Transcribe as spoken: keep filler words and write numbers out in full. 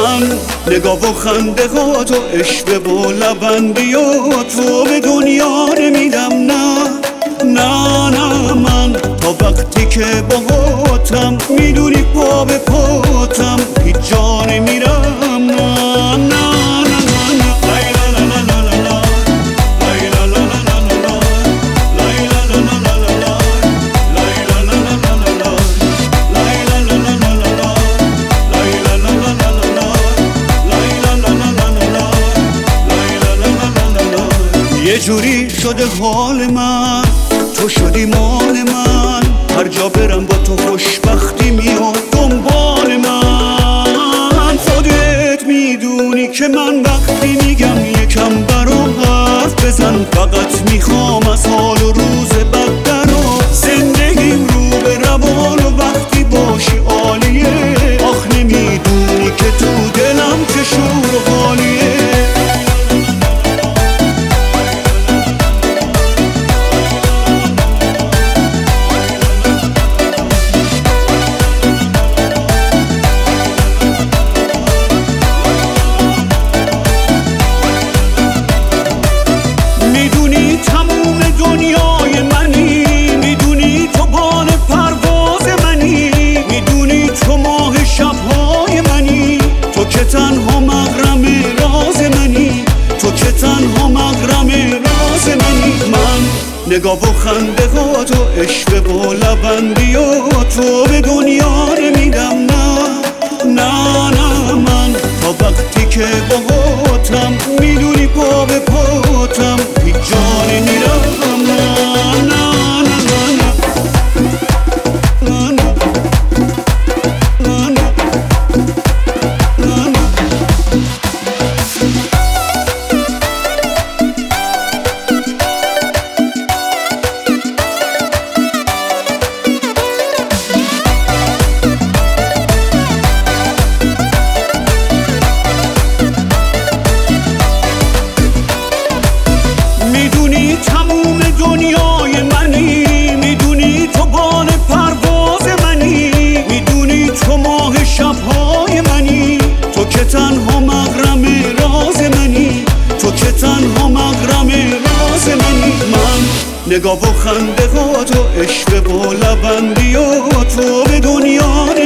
من نگاه و خنده ها تو، عشق و لبندی و تو به دنیا نمیدم. نه نه نه من تا وقتی که باهاتم میدونی پا به پاتم هیچ جا نمیرم. نه نه یه جوری شده حال من، تو شدی مال من، هر جا برم با تو خوشبختی میاد دنبال من. خودت میدونی که من وقتی میگم یکم برام حرف بزن، فقط میخوام از حال و روز بد درا زندگیم رو به روان و وقتی باشی عالیه. آخ نمیدونی که تو دلم چه شور و حالیه. تنها مغرم راز منی، تو که تنها مغرم راز منی. من نگاه و خنده ها تو، عشق و لبندی و تو به دنیا نمیدم. نه نه نه من تا وقتی که باهاتم میدونی پا به پاتم هیچ جا نمیرم. نه نه دنیای منی، میدونی تو بال پرواز منی، میدونی تو ماه شبهای منی، تو که تنها مغرم راز منی، تو که تنها مغرم راز منی. من نگاه و خنده ها تو، عشق و لبندی و تو به دنیا